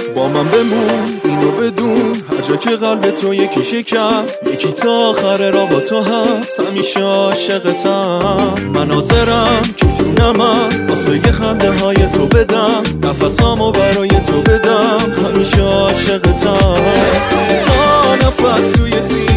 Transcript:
با من بمون اینو بدون، هر جا که قلب تو یکی شکست، یکی تا آخر را با تو هست. همیشه عاشقتم، من حاضرم که جونمم واسه یه خنده های تو بدم، نفسامو برای تو بدم. همیشه عاشقتم تا نفس توی